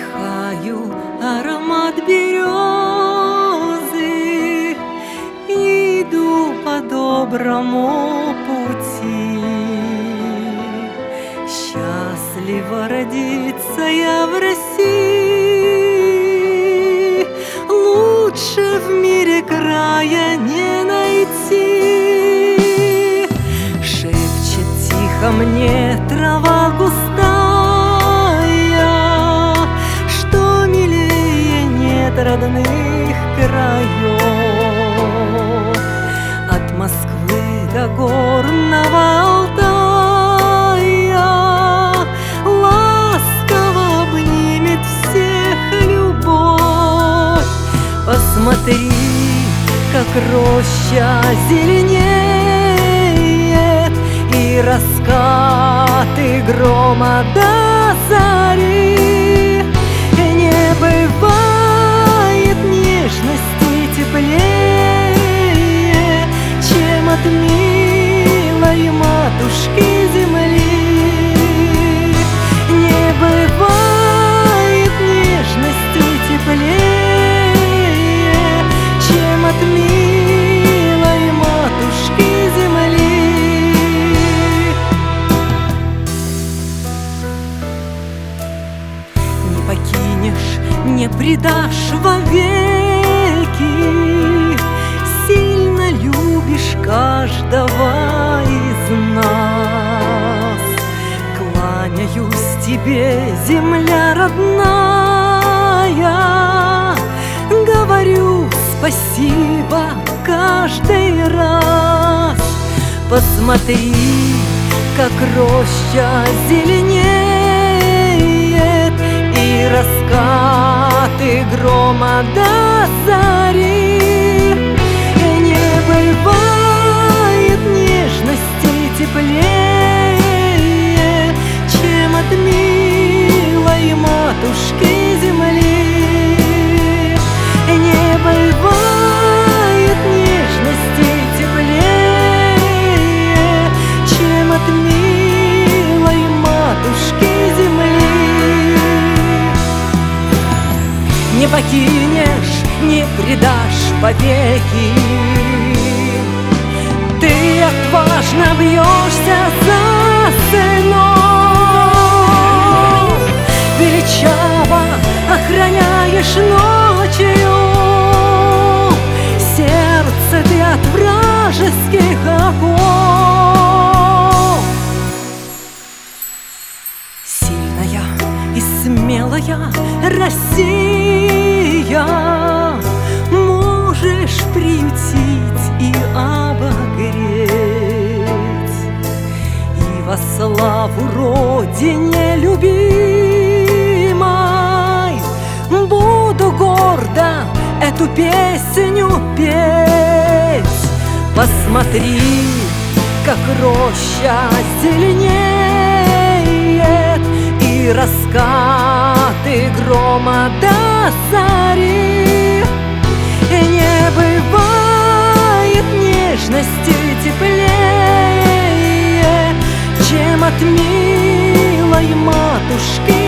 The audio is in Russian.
Вдыхаю аромат березы, иду по доброму пути. Счастливо родиться я в России, лучше в мире края не найти. Шепчет тихо мне трава густая, что милее нет родных краев. От Москвы до горного Алтая ласково обнимет всех любовь. Посмотри, как роща зеленеет, и раскаты грома до зари. Не бывает нежности теплее, чем от милой матушки земли. Не бывает нежности теплее, чем от милой матушки земли. Не покинешь, не предашь вовеки, сильно любишь каждого из нас. Кланяюсь тебе, земля родная, говорю спасибо каждый раз. Посмотри, как роща зеленеет, и раскаты грома до зари. Не бывает нежности теплее, чем от милой матушки земли. Не бывает нежности теплее, чем от милой матушки земли. Не покинешь, не предашь повеки, ты отважно бьешься за сынов, величаво охраняешь ночью сердце ты от вражеских оков. Сильная и смелая Россия, можешь приютить и обогреть, и во славу Родине любимой буду гордо эту песню петь. Посмотри, как роща зеленеет, и раскаты грома до зари. Не бывает нежности теплее, чем от милой матушки